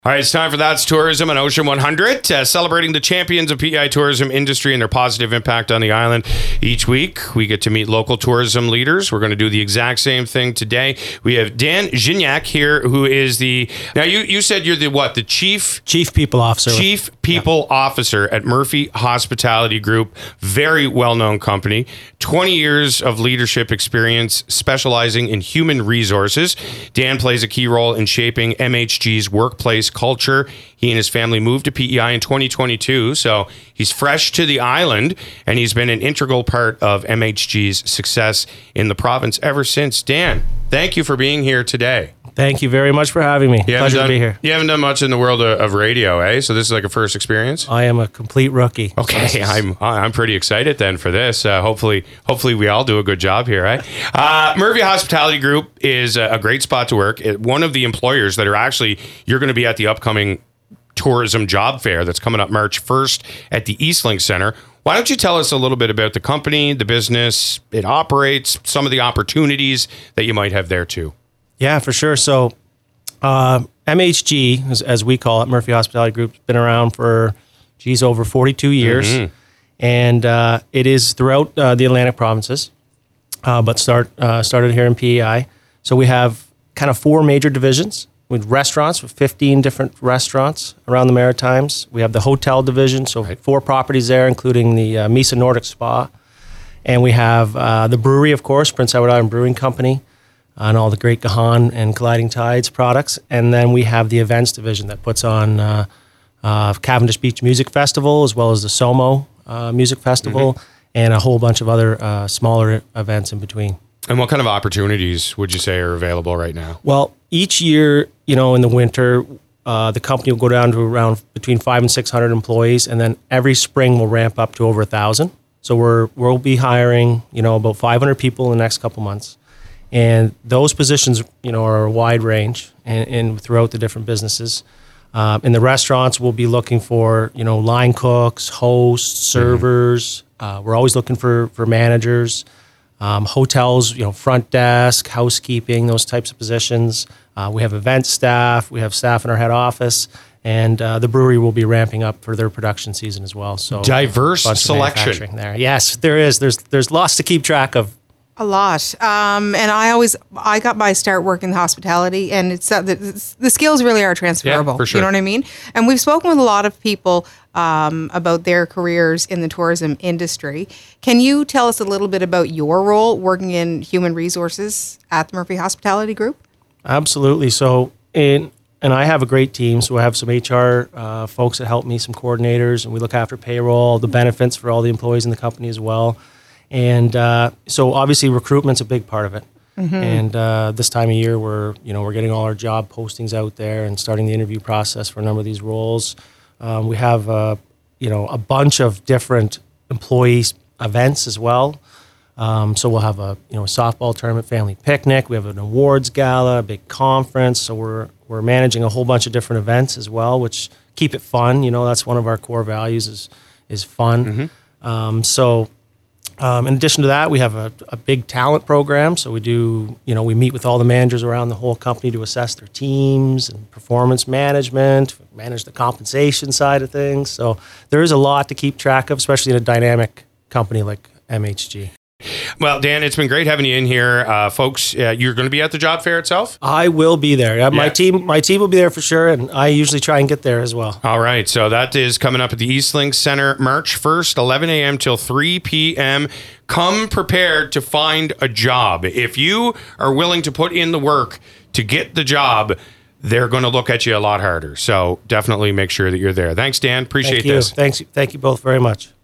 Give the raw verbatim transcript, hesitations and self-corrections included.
All right, it's time for That's Tourism on Ocean one hundred, uh, celebrating the champions of P E I tourism industry and their positive impact on the island. Each week, we get to meet local tourism leaders. We're going to do the exact same thing today. We have Dan Gignac here, who is the... Now, you, you said you're the what? The Chief... Chief People Officer. Chief People yeah. Officer at Murphy Hospitality Group. Very well-known company. twenty years of leadership experience specializing in human resources. Dan plays a key role in shaping M H G's workplace culture. He and his family moved to P E I in twenty twenty-two, so he's fresh to the island, and he's been an integral part of M H G's success in the province ever since. Dan, thank you for being here today. Thank you very much for having me. You Pleasure done, to be here. You haven't done much in the world of, of radio, eh? So this is like a first experience? I am a complete rookie. Okay, I'm I'm pretty excited then for this. Uh, hopefully, hopefully we all do a good job here, right? Uh, Murphy Hospitality Group is a, a great spot to work. It, one of the employers that are actually, you're going to be at the upcoming tourism job fair that's coming up March first at the Eastlink Center. Why don't you tell us a little bit about the company, the business it operates, some of the opportunities that you might have there too? Yeah, for sure. So uh, M H G, as, as we call it, Murphy Hospitality Group, has been around for, geez, over forty-two years. Mm-hmm. And uh, it is throughout uh, the Atlantic provinces, uh, but start uh, started here in P E I. So we have kind of four major divisions with restaurants, with fifteen different restaurants around the Maritimes. We have the hotel division, so right. four properties there, including the uh, Mesa Nordic Spa. And we have uh, the brewery, of course, Prince Edward Island Brewing Company, and all the great Gahan and Colliding Tides products. And then we have the events division that puts on uh, uh, Cavendish Beach Music Festival, as well as the SOMO uh, Music Festival, mm-hmm. and a whole bunch of other uh, smaller events in between. And what kind of opportunities would you say are available right now? Well, each year, you know, in the winter, uh, the company will go down to around between five and six hundred employees, and then every spring we'll ramp up to over a thousand. So we're we'll be hiring, you know, about five hundred people in the next couple months. And those positions, you know, are a wide range and, and throughout the different businesses. Um, in the restaurants, we'll be looking for, you know, line cooks, hosts, servers. Mm-hmm. Uh, we're always looking for, for managers. Um, hotels, you know, front desk, housekeeping, those types of positions. Uh, we have event staff. We have staff in our head office. And uh, the brewery will be ramping up for their production season as well. So diverse selection there. Yes, there is. There's there's lots to keep track of. A lot. Um, and I always, I got my start working in hospitality, and it's, uh, the, the skills really are transferable. Yeah, for sure. You know what I mean? And we've spoken with a lot of people um, about their careers in the tourism industry. Can you tell us a little bit about your role working in human resources at the Murphy Hospitality Group? Absolutely. So, in, and I have a great team. So I have some H R uh, folks that help me, some coordinators, and we look after payroll, the benefits for all the employees in the company as well. And uh, so obviously recruitment's a big part of it. Mm-hmm. And uh, this time of year, we're you know we're getting all our job postings out there and starting the interview process for a number of these roles. Um, we have uh, you know a bunch of different employee events as well. Um, so we'll have a you know a softball tournament, family picnic. We have an awards gala, a big conference. So we're we're managing a whole bunch of different events as well, which keep it fun. You know that's one of our core values is is fun. Mm-hmm. Um, so. Um, in addition to that, we have a, a big talent program. So we do, you know, we meet with all the managers around the whole company to assess their teams and performance management, manage the compensation side of things. So there is a lot to keep track of, especially in a dynamic company like M H G. Well, Dan, it's been great having you in here, uh, folks. Uh, you're going to be at the job fair itself? I will be there. Yeah, my yeah. team, my team will be there for sure, and I usually try and get there as well. All right, so that is coming up at the Eastlink Center, March first, eleven a.m. till three p.m. Come prepared to find a job. If you are willing to put in the work to get the job, they're going to look at you a lot harder. So definitely make sure that you're there. Thanks, Dan. Appreciate Thank you. this. Thanks. Thank you both very much.